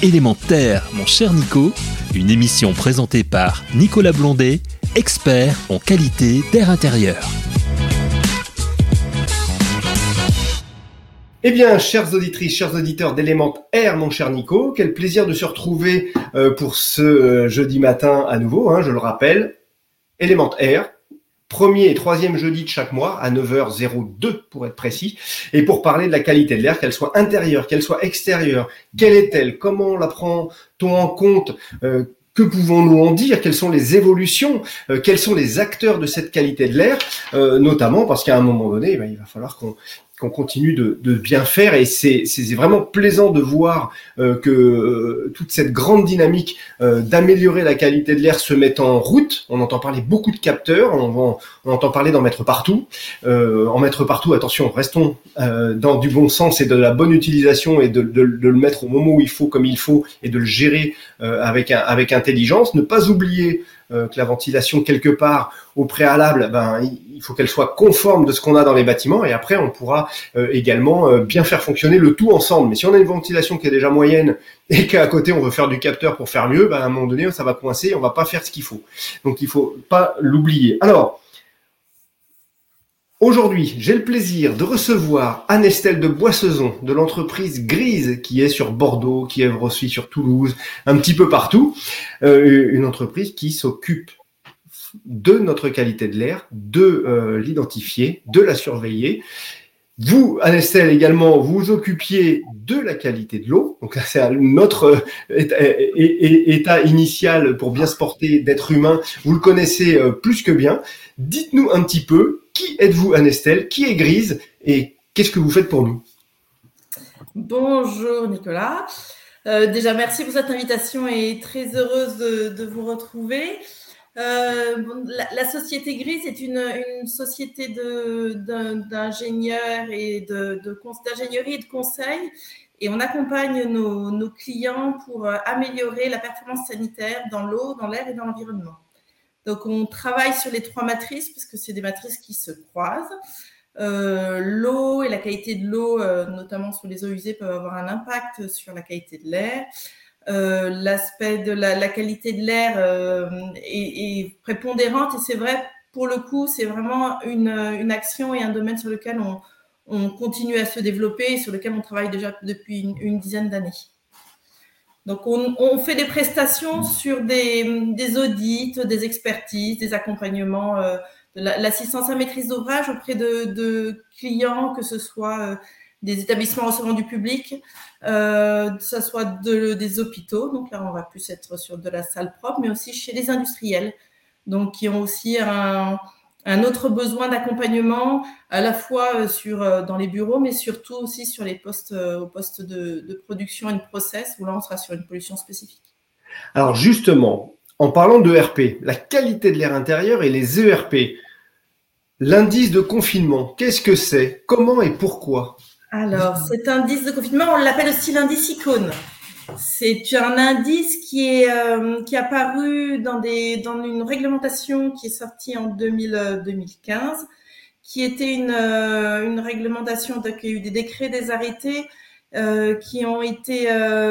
Élémentaire, mon cher Nico, une émission présentée par Nicolas Blondet, expert en qualité d'air intérieur. Eh bien, chères auditrices, chers auditeurs d'Élémentaire, mon cher Nico, quel plaisir de se retrouver pour ce jeudi matin à nouveau, je le rappelle. Élémentaire, premier et troisième jeudi de chaque mois, à 9h02 pour être précis, et pour parler de la qualité de l'air, qu'elle soit intérieure, qu'elle soit extérieure, quelle est-elle, comment la prend-on en compte, que pouvons-nous en dire, quelles sont les évolutions, quels sont les acteurs de cette qualité de l'air, notamment parce qu'à un moment donné, il va falloir qu'on continue de bien faire, et c'est vraiment plaisant de voir que toute cette grande dynamique d'améliorer la qualité de l'air se met en route. On entend parler beaucoup de capteurs, on entend parler d'en mettre partout. En mettre partout, attention, restons dans du bon sens et de la bonne utilisation, et de le mettre au moment où il faut, comme il faut, et de le gérer avec intelligence. Ne pas oublier que la ventilation, quelque part, au préalable, il faut qu'elle soit conforme de ce qu'on a dans les bâtiments, et après on pourra également bien faire fonctionner le tout ensemble. Mais si on a une ventilation qui est déjà moyenne et qu'à côté on veut faire du capteur pour faire mieux, à un moment donné ça va coincer et on va pas faire ce qu'il faut. Donc il faut pas l'oublier. Alors, aujourd'hui, j'ai le plaisir de recevoir Anne-Estelle de Boissezon de l'entreprise Grise, qui est sur Bordeaux, qui est aussi sur Toulouse, un petit peu partout. Une entreprise qui s'occupe de notre qualité de l'air, de l'identifier, de la surveiller. Vous, Anne-Estelle, également, vous vous occupiez de la qualité de l'eau. Donc, c'est notre état initial pour bien se porter d'être humain. Vous le connaissez plus que bien. Dites-nous un petit peu, qui êtes-vous, Anne-Estelle? Qui est Grise? Et qu'est-ce que vous faites pour nous? Bonjour, Nicolas. Déjà, merci pour cette invitation et très heureuse de vous retrouver. La société Grise est une société d'ingénieurs et d'ingénierie et de conseil, et on accompagne nos clients pour améliorer la performance sanitaire dans l'eau, dans l'air et dans l'environnement. Donc on travaille sur les trois matrices parce que c'est des matrices qui se croisent. L'eau et la qualité de l'eau, notamment sous les eaux usées, peuvent avoir un impact sur la qualité de l'air. L'aspect de la qualité de l'air est prépondérante, et c'est vrai, pour le coup, c'est vraiment une action et un domaine sur lequel on continue à se développer et sur lequel on travaille déjà depuis une dizaine d'années. Donc, on fait des prestations sur des audits, des expertises, des accompagnements, de l'assistance à maîtrise d'ouvrage auprès de clients, que ce soit des établissements recevant du public, que ce soit des hôpitaux. Donc là, on va plus être sur de la salle propre, mais aussi chez les industriels, donc qui ont aussi un autre besoin d'accompagnement, à la fois dans les bureaux, mais surtout aussi sur les postes, au poste de production et de process, où là, on sera sur une pollution spécifique. Alors justement, en parlant de RP, la qualité de l'air intérieur et les ERP, l'indice de confinement, qu'est-ce que c'est? Comment et pourquoi? Alors, cet indice de confinement, on l'appelle aussi l'indice ICONE. C'est un indice qui est apparu dans une réglementation qui est sortie en 2015, qui était une réglementation. Donc, il y a eu des décrets, des arrêtés qui ont été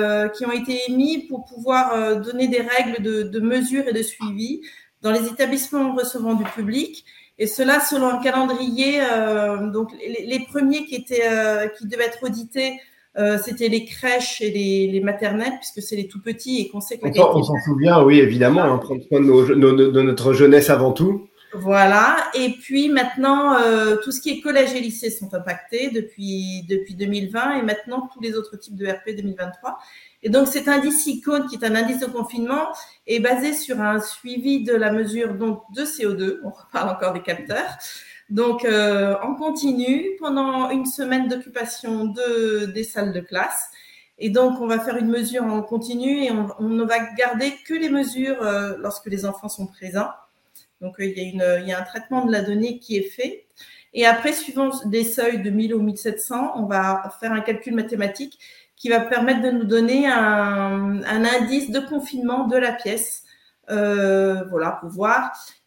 émis pour pouvoir donner des règles de mesure et de suivi dans les établissements recevant du public. Et cela selon un calendrier. Donc les premiers qui devaient être audités, c'était les crèches et les maternelles, puisque c'est les tout petits et qu'on sait que on s'en souvient, oui, évidemment, prendre soin de notre jeunesse avant tout. Voilà. Et puis maintenant, tout ce qui est collège et lycée sont impactés depuis 2020, et maintenant tous les autres types de RP 2023. Et donc cet indice ICONE, qui est un indice de confinement, est basé sur un suivi de la mesure donc de CO2. On reparle encore des capteurs. Donc en continu pendant une semaine d'occupation des salles de classe. Et donc on va faire une mesure en continu, et on ne va garder que les mesures lorsque les enfants sont présents. Donc il y a un traitement de la donnée qui est fait. Et après, suivant des seuils de 1000 ou 1700, on va faire un calcul mathématique qui va permettre de nous donner un indice de confinement de la pièce, pour voir.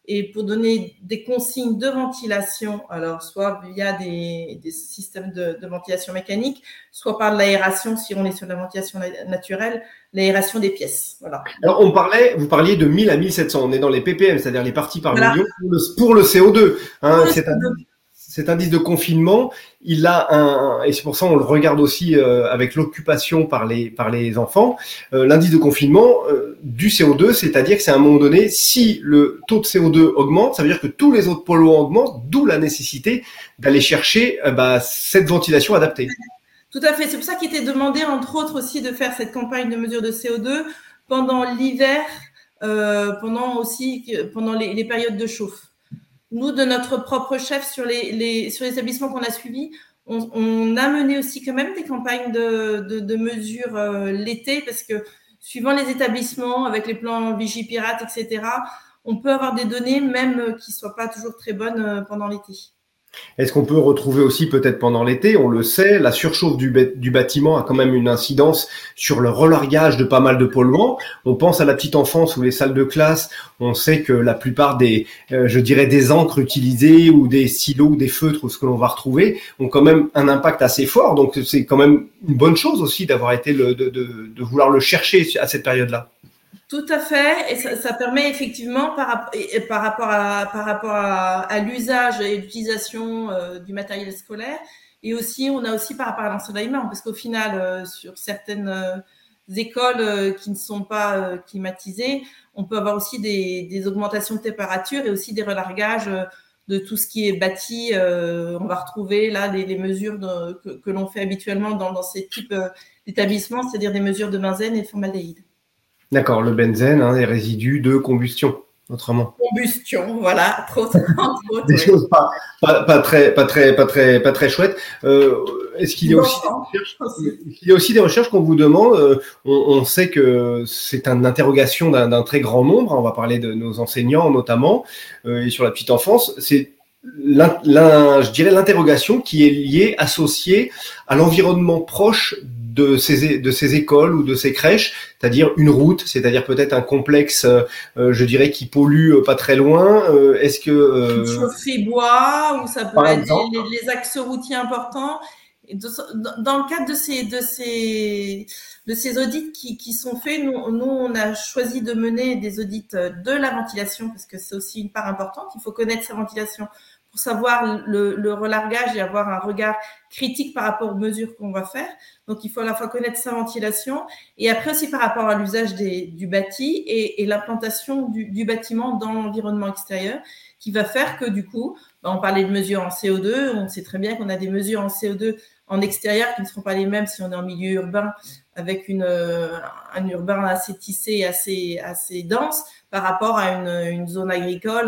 et pour donner des consignes de ventilation, alors soit via des systèmes de ventilation mécanique, soit par l'aération, si on est sur la ventilation naturelle, l'aération des pièces. Voilà. Alors, vous parliez de 1000 à 1700. On est dans les ppm, c'est-à-dire les parties par million pour le CO2. Hein, cet indice de confinement, il a et c'est pour ça on le regarde aussi avec l'occupation par les enfants. L'indice de confinement du CO2, c'est-à-dire que c'est à un moment donné, si le taux de CO2 augmente, ça veut dire que tous les autres polluants augmentent, d'où la nécessité d'aller chercher cette ventilation adaptée. Tout à fait. C'est pour ça qu'il était demandé, entre autres, aussi de faire cette campagne de mesure de CO2 pendant l'hiver, pendant les périodes de chauffe. Nous, de notre propre chef, sur les établissements qu'on a suivis, on a mené aussi quand même des campagnes de mesure l'été, parce que suivant les établissements, avec les plans Vigipirate, etc., on peut avoir des données même qui ne soient pas toujours très bonnes pendant l'été. Est-ce qu'on peut retrouver aussi peut-être pendant l'été, on le sait, la surchauffe du bâtiment a quand même une incidence sur le relargage de pas mal de polluants. On pense à la petite enfance ou les salles de classe. On sait que la plupart des encres utilisées ou des stylos ou des feutres ou ce que l'on va retrouver ont quand même un impact assez fort. Donc c'est quand même une bonne chose aussi d'avoir été de vouloir le chercher à cette période-là. Tout à fait, et ça permet effectivement par rapport à l'usage et l'utilisation du matériel scolaire, et aussi on a aussi par rapport à l'ensoleillement, parce qu'au final sur certaines écoles qui ne sont pas climatisées, on peut avoir aussi des augmentations de température et aussi des relargages de tout ce qui est bâti. On va retrouver là les mesures que l'on fait habituellement dans ces types d'établissements, c'est-à-dire des mesures de benzène et de formaldéhyde. D'accord, le benzène, les résidus de combustion, autrement. Combustion, voilà, trop des choses pas très chouettes. Est-ce qu'il y a aussi des recherches qu'on vous demande? On sait que c'est une interrogation d'un très grand nombre. On va parler de nos enseignants notamment et sur la petite enfance. C'est je dirais l'interrogation qui est liée, associée à l'environnement proche de ces écoles ou de ces crèches, c'est-à-dire une route, c'est-à-dire peut-être un complexe, je dirais, qui pollue pas très loin. Est-ce que une chaufferie bois, ou ça peut être les axes routiers importants. Et dans le cadre de ces audits qui sont faits, nous on a choisi de mener des audits de la ventilation, parce que c'est aussi une part importante. Il faut connaître sa ventilation pour savoir le relargage et avoir un regard critique par rapport aux mesures qu'on va faire. Donc, il faut à la fois connaître sa ventilation et après aussi par rapport à l'usage du bâti et l'implantation du bâtiment dans l'environnement extérieur, qui va faire que du coup, on parlait de mesures en CO2, on sait très bien qu'on a des mesures en CO2 en extérieur qui ne seront pas les mêmes si on est en milieu urbain avec un urbain assez tissé et assez dense par rapport à une zone agricole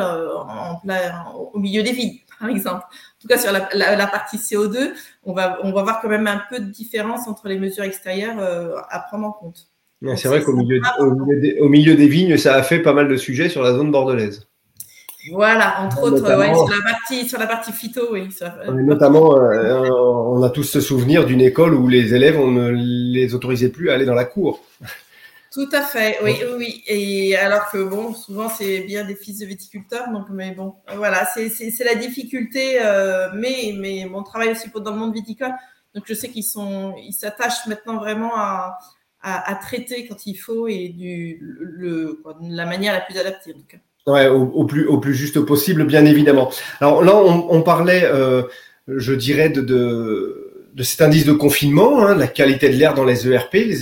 au milieu des villes, par exemple. En tout cas, sur la partie CO2, on va voir quand même un peu de différence entre les mesures extérieures à prendre en compte. Donc, c'est vrai qu'au milieu des vignes, ça a fait pas mal de sujets sur la zone bordelaise. Voilà, entre autres, sur la partie phyto, oui. Notamment, on a tous ce souvenir d'une école où les élèves, on ne les autorisait plus à aller dans la cour. Tout à fait, oui. Et alors que bon, souvent c'est bien des fils de viticulteurs, donc mais bon, voilà, c'est la difficulté. Mais mon travail aussi dans le monde viticole, donc je sais qu'ils s'attachent maintenant vraiment à traiter quand il faut et de la manière la plus adaptée en tout cas. Ouais, au plus juste possible, bien évidemment. Alors là, on parlait, je dirais, de cet indice de confinement, la qualité de l'air dans les ERP, les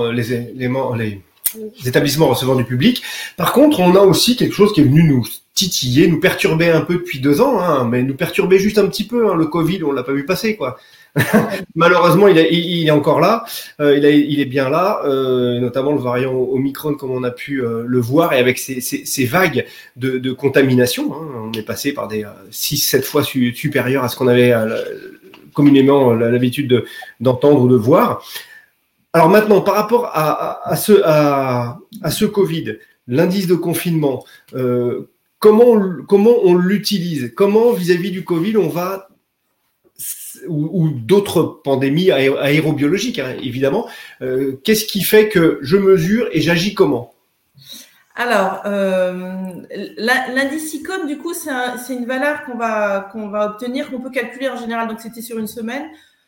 établissements recevant du public. Par contre, on a aussi quelque chose qui est venu nous titiller, nous perturber un peu depuis 2 ans, mais nous perturber juste un petit peu. Le Covid, on l'a pas vu passer, quoi. Malheureusement, il est encore là. Il est bien là, notamment le variant Omicron, comme on a pu le voir, et avec ces vagues de contamination. On est passé par des 6-7 fois supérieurs à ce qu'on avait communément l'habitude d'entendre ou de voir. Alors maintenant, par rapport à ce Covid, l'indice de confinement, comment on l'utilise? Comment vis-à-vis du Covid on va, ou d'autres pandémies aérobiologiques, évidemment, qu'est-ce qui fait que je mesure et j'agis comment? Alors, l'indice ICON, du coup, c'est une valeur qu'on va obtenir, qu'on peut calculer en général, donc c'était sur une semaine,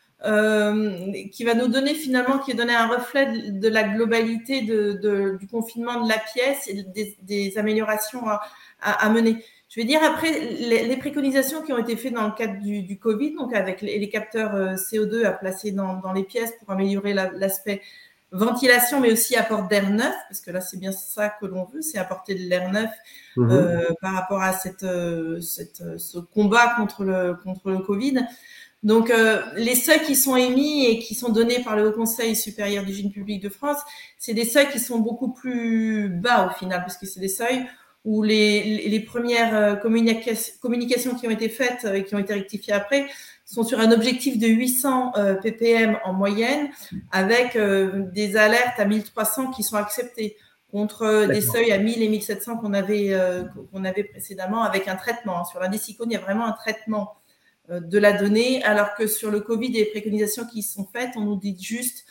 qui va nous donner finalement, qui va donner un reflet de la globalité du confinement de la pièce et des améliorations à mener. Je vais dire après les préconisations qui ont été faites dans le cadre du Covid, donc avec les capteurs CO2 à placer dans les pièces pour améliorer l'aspect ventilation, mais aussi apport d'air neuf, parce que là, c'est bien ça que l'on veut, c'est apporter de l'air neuf par rapport à ce combat contre le Covid. Donc, les seuils qui sont émis et qui sont donnés par le Haut Conseil supérieur d'hygiène publique de France, c'est des seuils qui sont beaucoup plus bas au final, parce que c'est des seuils où les premières communications qui ont été faites et qui ont été rectifiées après sont sur un objectif de 800 ppm en moyenne, avec des alertes à 1300 qui sont acceptées, contre des seuils à 1000 et 1700 qu'on avait précédemment, avec un traitement. Sur l'indice ICON, il y a vraiment un traitement de la donnée, alors que sur le Covid et les préconisations qui sont faites, on nous dit juste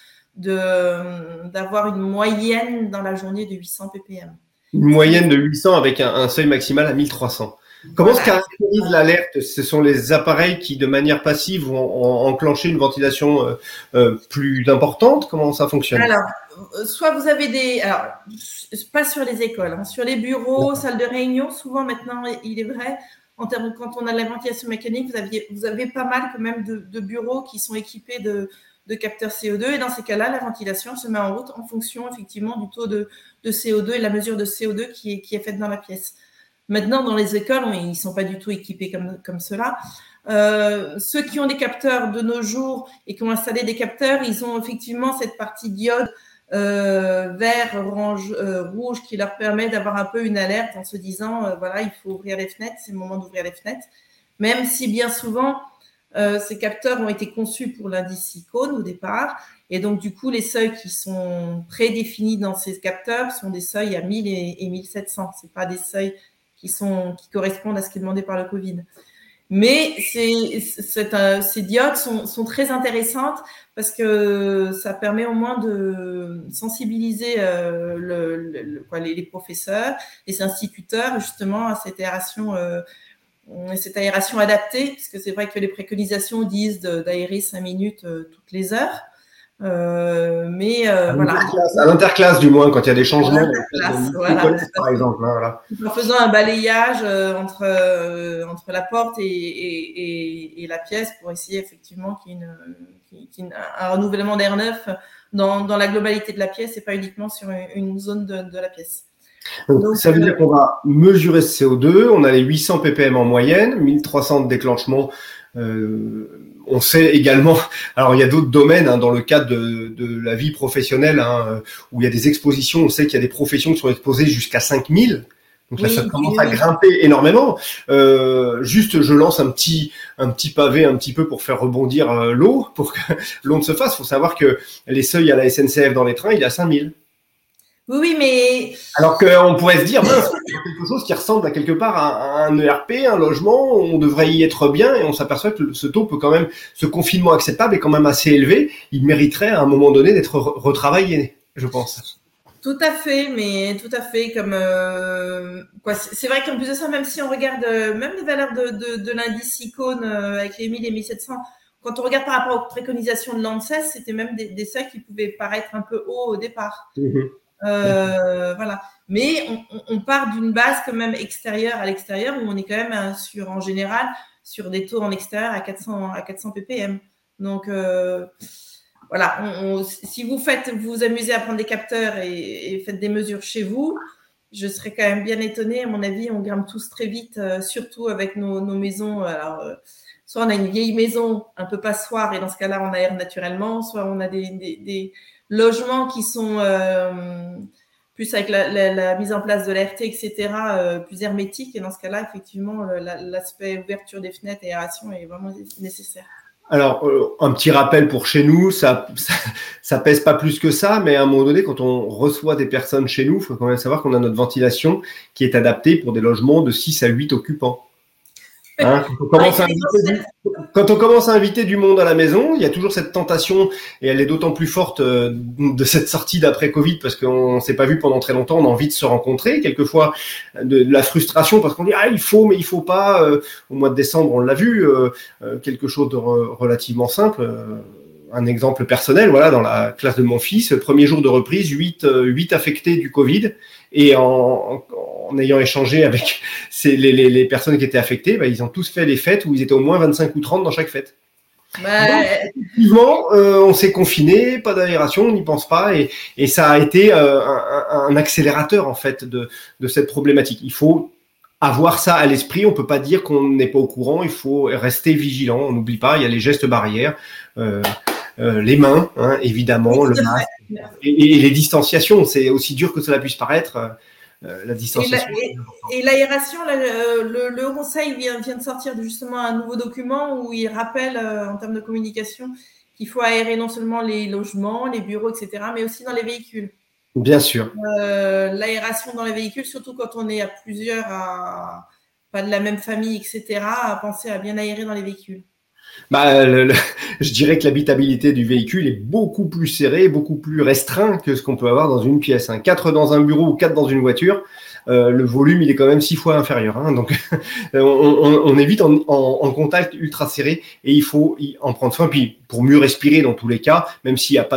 d'avoir une moyenne dans la journée de 800 ppm. Une moyenne de 800 avec un seuil maximal à 1300. Comment se caractérise l'alerte? Ce sont les appareils qui, de manière passive, vont enclencher une ventilation plus importante? Comment ça fonctionne? Alors, soit vous avez alors, pas sur les écoles, hein, sur les bureaux, salles de réunion, souvent maintenant, il est vrai, quand on a de la ventilation mécanique, vous avez pas mal quand même de bureaux qui sont équipés de capteurs CO2, et dans ces cas-là, la ventilation se met en route en fonction effectivement du taux de CO2 et la mesure de CO2 qui est faite dans la pièce. Maintenant, dans les écoles, ils ne sont pas du tout équipés comme cela. Ceux qui ont des capteurs de nos jours et qui ont installé des capteurs, ils ont effectivement cette partie diode vert, orange, rouge qui leur permet d'avoir un peu une alerte en se disant voilà, il faut ouvrir les fenêtres, c'est le moment d'ouvrir les fenêtres. Même si bien souvent, ces capteurs ont été conçus pour l'indice ICON au départ, et donc du coup les seuils qui sont prédéfinis dans ces capteurs sont des seuils à 1000 et 1700. C'est pas des seuils qui correspondent à ce qui est demandé par le Covid. Mais ces diodes sont très intéressantes parce que ça permet au moins de sensibiliser les professeurs, les instituteurs justement à cette aération adaptée, parce que c'est vrai que les préconisations disent d'aérer 5 minutes toutes les heures. Voilà. À l'interclasse, du moins, quand il y a des changements. Voilà. Par exemple. Hein, voilà. En faisant un balayage entre la porte et la pièce pour essayer effectivement qu'il y ait un renouvellement d'air neuf dans la globalité de la pièce et pas uniquement sur une zone de la pièce. Donc, ça veut dire qu'on va mesurer ce CO2, on a les 800 ppm en moyenne, 1300 de déclenchement. On sait également, alors il y a d'autres domaines dans le cadre de la vie professionnelle où il y a des expositions, on sait qu'il y a des professions qui sont exposées jusqu'à 5000. Donc là, ça commence à grimper énormément. Juste, je lance un petit pavé un petit peu pour faire rebondir l'eau, pour que l'eau ne se fasse. Il faut savoir que les seuils à la SNCF dans les trains, il est à 5000. Oui, mais… Alors qu'on pourrait se dire, c'est quelque chose qui ressemble à quelque part à un ERP, un logement, on devrait y être bien, et on s'aperçoit que ce taux peut quand même, ce confinement acceptable est quand même assez élevé. Il mériterait à un moment donné d'être retravaillé, je pense. Tout à fait, comme c'est vrai qu'en plus de ça, même si on regarde même les valeurs de l'indice ICON avec les 1000 et 1700, quand on regarde par rapport aux préconisations de l'ANSES, c'était même des seuils qui pouvaient paraître un peu hauts au départ. Voilà. Mais on part d'une base quand même extérieure à l'extérieur, où on est quand même en général sur des taux en extérieur à 400 ppm. Donc voilà, si vous amusez à prendre des capteurs et faites des mesures chez vous, je serais quand même bien étonnée. À mon avis, on grimpe tous très vite, surtout avec nos maisons. Alors, soit on a une vieille maison un peu passoire et dans ce cas-là, on aère naturellement, soit on a des logements qui sont plus avec la mise en place de l'ART, etc., plus hermétique. Et dans ce cas-là, effectivement, l'aspect ouverture des fenêtres et aération est vraiment nécessaire. Alors, un petit rappel pour chez nous, ça pèse pas plus que ça, mais à un moment donné, quand on reçoit des personnes chez nous, il faut quand même savoir qu'on a notre ventilation qui est adaptée pour des logements de 6 à 8 occupants. Hein, quand on commence à inviter du monde à la maison, il y a toujours cette tentation, et elle est d'autant plus forte de cette sortie d'après Covid, parce qu'on s'est pas vu pendant très longtemps, on a envie de se rencontrer, quelquefois de la frustration, parce qu'on dit il faut, mais il faut pas. Au mois de décembre, on l'a vu, quelque chose de relativement simple. Un exemple personnel, voilà, dans la classe de mon fils, le premier jour de reprise, 8 affectés du Covid, et en ayant échangé avec les personnes qui étaient affectées, ils ont tous fait des fêtes où ils étaient au moins 25 ou 30 dans chaque fête. Donc, effectivement, on s'est confiné, pas d'aération, on n'y pense pas, et ça a été un accélérateur en fait de cette problématique. Il faut avoir ça à l'esprit, on peut pas dire qu'on n'est pas au courant, il faut rester vigilant, on n'oublie pas, il y a les gestes barrières, les mains, hein, évidemment, le masque, et les distanciations. C'est aussi dur que cela puisse paraître. La distanciation. Et l'aération, le Haut Conseil vient de sortir justement un nouveau document où il rappelle en termes de communication qu'il faut aérer non seulement les logements, les bureaux, etc., mais aussi dans les véhicules. Bien sûr. L'aération dans les véhicules, surtout quand on est à plusieurs, pas de la même famille, etc., à penser à bien aérer dans les véhicules. Je dirais que l'habitabilité du véhicule est beaucoup plus serrée, beaucoup plus restreint que ce qu'on peut avoir dans une pièce. 4 dans un bureau ou 4 dans une voiture, le volume il est quand même 6 fois inférieur. Donc on est vite en contact ultra serré, et il faut en prendre soin. Puis pour mieux respirer dans tous les cas, même s'il n'y a pas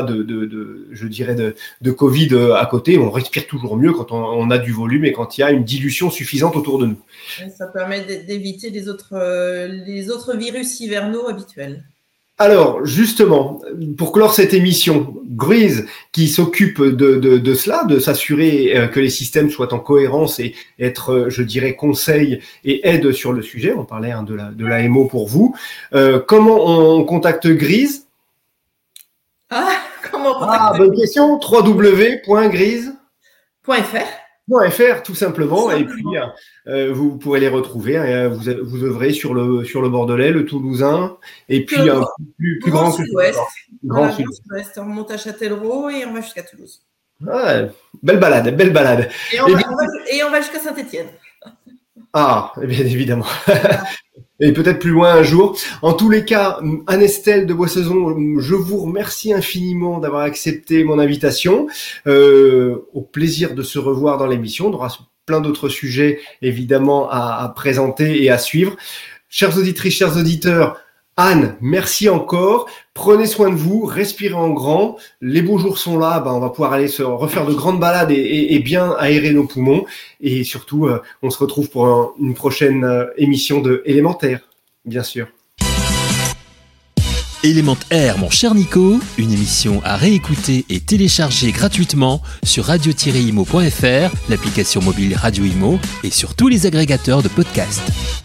de Covid à côté, on respire toujours mieux quand on a du volume et quand il y a une dilution suffisante autour de nous. Ça permet d'éviter les autres virus hivernaux habituels. Alors, justement, pour clore cette émission, Grease, qui s'occupe de cela, de s'assurer que les systèmes soient en cohérence et être, je dirais, conseil et aide sur le sujet. On parlait de la MO pour vous. Comment on contacte Grease ? Comment on contacte bonne question. www.grease.fr, tout simplement. Et puis vous pourrez les retrouver. Vous œuvrez sur le Bordelais, le Toulousain, et puis plus grand sud-ouest. Grand sud-ouest. On remonte à Châtellerault et on va jusqu'à Toulouse. Belle balade. Et on va jusqu'à Saint-Étienne. Bien évidemment. Et peut-être plus loin un jour. En tous les cas, Anne-Estelle de Boissaison, je vous remercie infiniment d'avoir accepté mon invitation. Au plaisir de se revoir dans l'émission. On aura plein d'autres sujets, évidemment, à présenter et à suivre. Chères auditrices, chers auditeurs, Anne, merci encore. Prenez soin de vous, respirez en grand. Les beaux jours sont là, on va pouvoir aller se refaire de grandes balades et bien aérer nos poumons. Et surtout, on se retrouve pour une prochaine émission de Élémentaire, bien sûr. Élémentaire, mon cher Nico, une émission à réécouter et télécharger gratuitement sur radio-imo.fr, l'application mobile Radio Imo et sur tous les agrégateurs de podcasts.